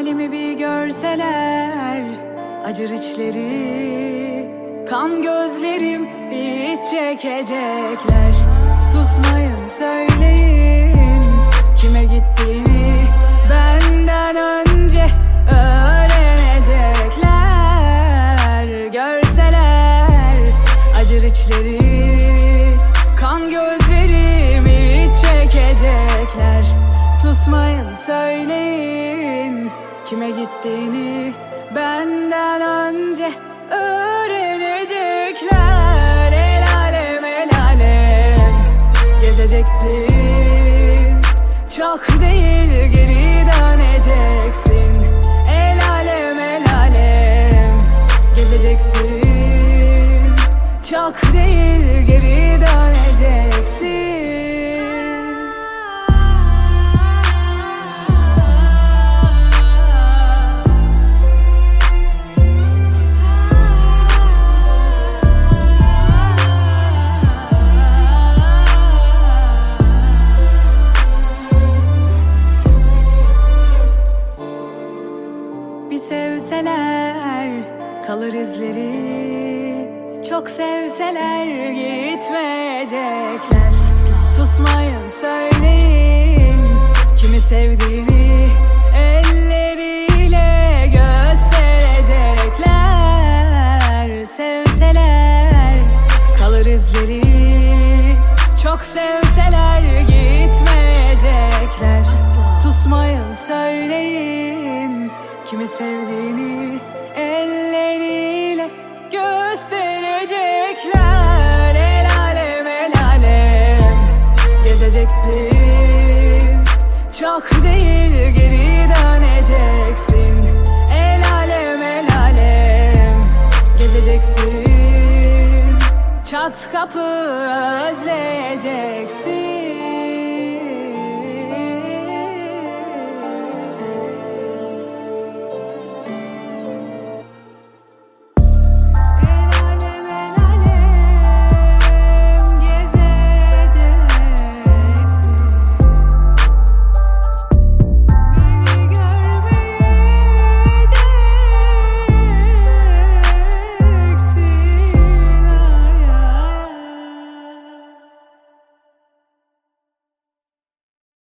halimi bir görseler, acır içleri, kan gözlerim hiç çekecekler. Susmayın, söyleyin kime gittiğini benden önce öğrenecekler. Görseler acır içleri, kan gözlerim hiç çekecekler. Susmayın, söyleyin kime gittiğini benden önce öğrenecekler. El alem, el alem gezeceksin, çok değil geri döneceksin. El alem, el alem gezeceksin, çok değil geri döneceksin. Bir sevseler kalır izleri, çok sevseler gitmeyecekler. Susmayın, söyleyin kimi sevdiğini elleriyle gösterecekler. Sevseler kalır izleri, çok sevseler gitmeyecekler. Susmayın, söyleyin kimi sevdiğini elleriyle gösterecekler. El alem, el alem gezeceksin, çok değil geri döneceksin. El alem, el alem gezeceksin, çat kapı özleyeceksin.